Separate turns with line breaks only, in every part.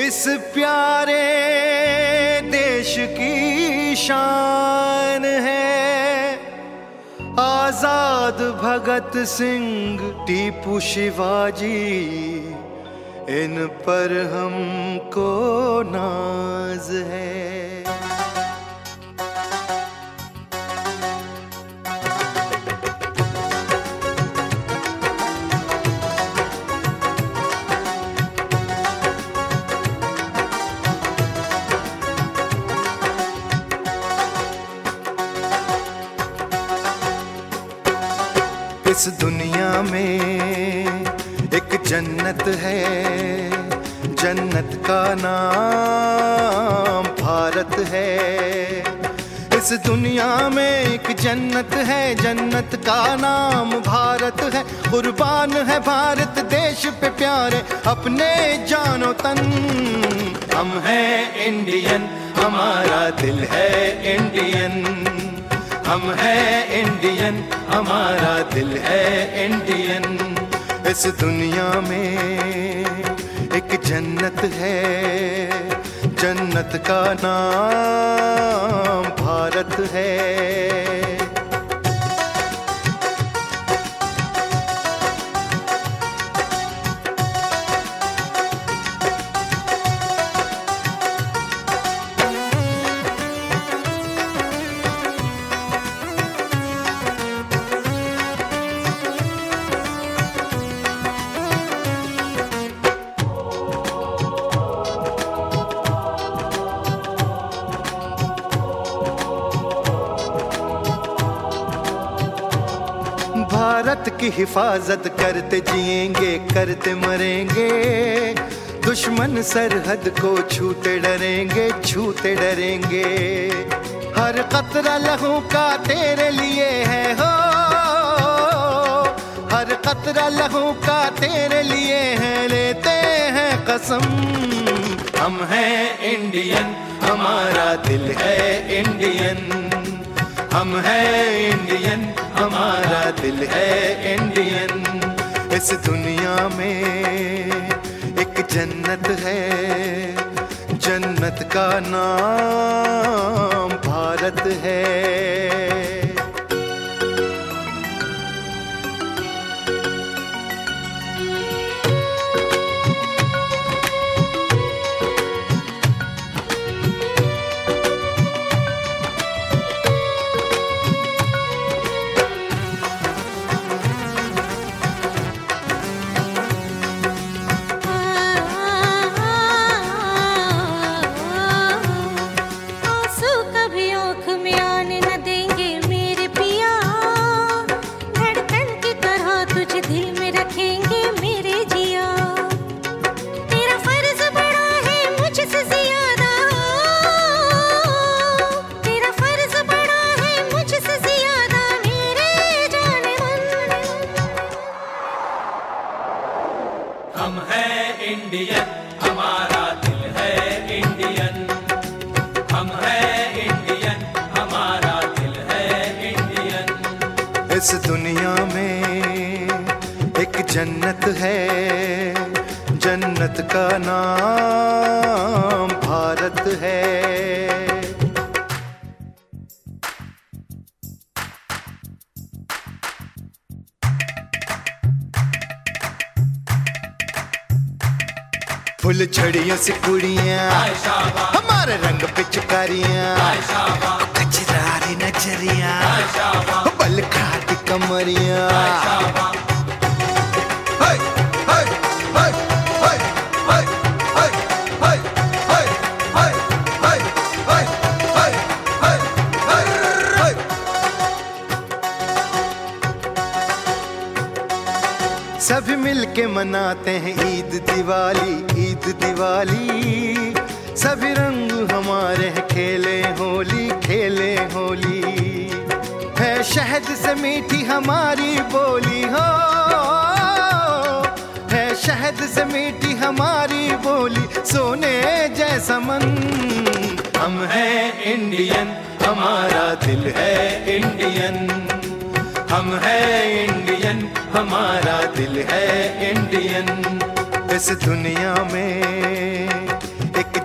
इस प्यारे देश की शान है। आजाद भगत सिंह, टीपू शिवाजी, इन पर हमको नाज है। इस दुनिया में एक जन्नत है, जन्नत का नाम भारत है। इस दुनिया में एक जन्नत है, जन्नत का नाम भारत है। कुर्बान है भारत देश पे प्यारे अपने जानो तन। हम हैं इंडियन, हमारा दिल है इंडियन। हम हैं इंडियन, हमारा दिल है इंडियन। इस दुनिया में एक जन्नत है, जन्नत का नाम भारत है। भारत की हिफाजत करते जिएंगे, करते मरेंगे। दुश्मन सरहद को छूते डरेंगे, छूते डरेंगे। हर कतरा लहू का तेरे लिए है हो, हर कतरा लहू का तेरे लिए है, लेते हैं कसम। हम हैं इंडियन, हमारा दिल है इंडियन। हम हैं इंडियन, हमारा दिल है इंडियन। इस दुनिया में एक जन्नत है, जन्नत का नाम भारत है।
हम हैं इंडियन, हमारा दिल है इंडियन। हम हैं इंडियन, हमारा दिल है इंडियन।
इस दुनिया में एक जन्नत है, जन्नत का नाम भारत है। फुल छड़ियों से कुड़ियाँ, हमारे रंग पिचकारियाँ, कचरारी नजरियाँ, बल खाती कमरियाँ। सभी मिलके मनाते हैं ईद दिवाली, ईद दिवाली। सभी रंग हमारे हैं, खेले होली, खेले होली। है शहद से मीठी हमारी बोली हो, है शहद से मीठी हमारी बोली, सोने जैसा मन। हम हैं इंडियन, हमारा दिल है इंडियन। हम हैं इंडियन, हमारा दिल है इंडियन। इस दुनिया में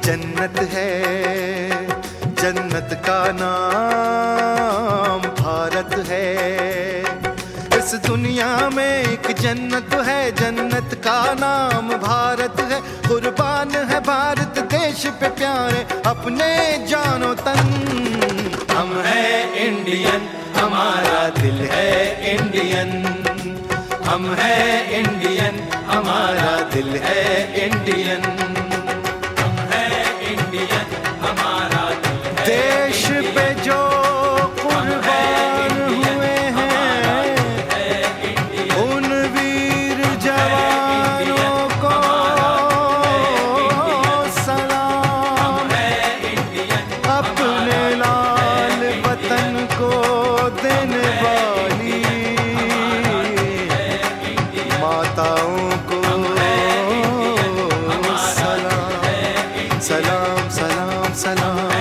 जन्नत है, जन्नत का नाम भारत है। इस दुनिया में एक जन्नत है, जन्नत का नाम भारत है। कुर्बान है भारत देश पे प्यारे अपने जानो तन।
हम हैं इंडियन, हमारा दिल है इंडियन। हम हैं इंडियन, हमारा दिल है इंडियन। हम हैं इंडियन, हमारा दिल है
देश पे जो कुर्बान हुए हैं उन वीर जवानों को सलाम। अपने लाल वतन को देने वाली माताओं को सलाम, सलाम, सलाम, सलाम।